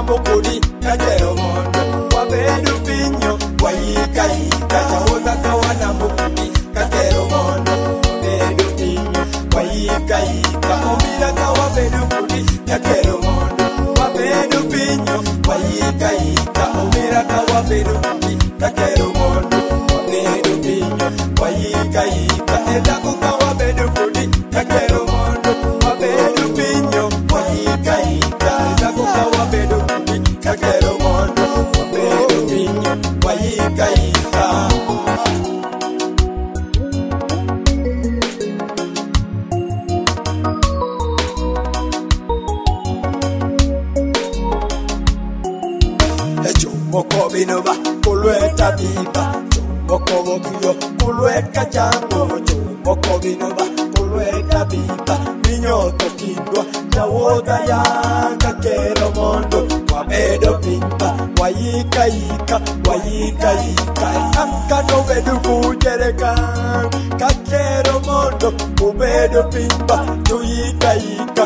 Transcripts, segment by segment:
mokodi kakero mondo wabedu pinyo wayika ika chawoda kawana mokodi kakero mondo wabedu pinyo wayika ika omira kawabedu kodi kakero mondo wabedu pinyo wayika ika omira kawabedu kodi kakero mondo wabedu pinyo wayika ika edako kawabedu kodi kakero mondo wabedu pinyo wayika ika edako kawabedu kodi kakero mondo wabedu pinyo wayika ika moko binoba kulweta biba moko bokiyo kulweka jango moko binoba kulweta biba minyoto kidwa jawoda ya kakero mondo wabedo pimba wayika ika amkano bedu kujereka kakero mondo ubedo pimba tuyika ika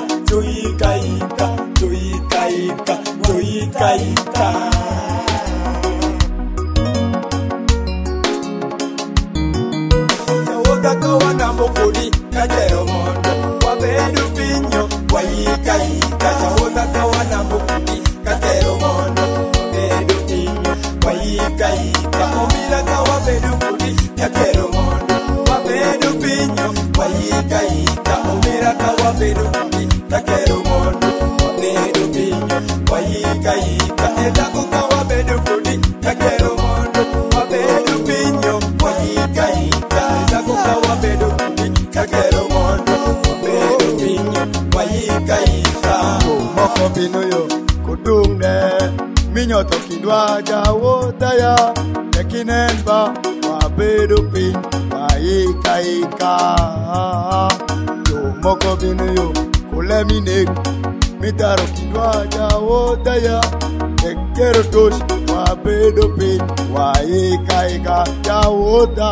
kawana mokodi kakero mondo wabedu pinyo wayika ika chawoda kawana mokodi kakero mondo wabedu pinyo wayika ika omira kawabedu kodi kakero mondo wabedu pinyo wayika ika omira kawabedu kodi kakero mondo wabedu pinyo wayika ika edako kawabedu kodi kakero mondo wabedu pinyo wayika ika edako kawabedu kodi kakero mondo wabedu pinyo wayika ika moko bino yo kudumne minyoto kidwa jawodaya ekinemba wabedu pinyo wayika ika moko bino yo kulemine mitaro kidwa jawodaya ekero tosh wabedu pinyo wayika ika jawoda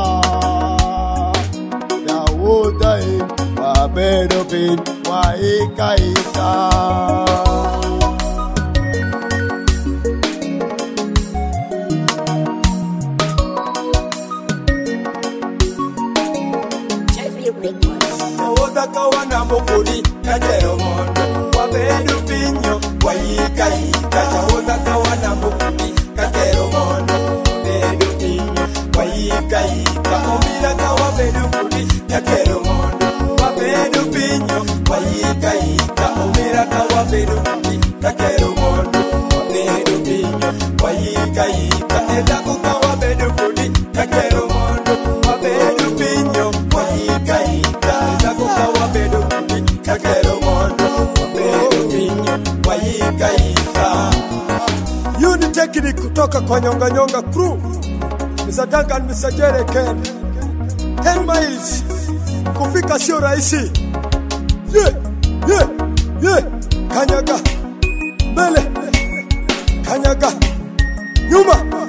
wabedu pinyo wayika ika Jawoda kawana mokodi kakero mondo wabedu pinyo wayika ika jawoda kawana mokodi kakero mondo wabedu pinyo wayika ika omira kawabedu kodi kakero mondo wabedu pinyo wayika ika omira kawabedu kodi kakero mondo wabedu pinyo wayika ika edako kawabedu kodi kakero mondo wabedu pinyo wayika ika edako kawabedu kodi kakero mondo wabedu pinyo wayika ika. Yuni technique kutoka kwa Nyonga crew Mr. Duncan, Mr. Jerry Ken 10 miles kufika sio rahisi. Kanyaga mbele, kanyaga nyuma.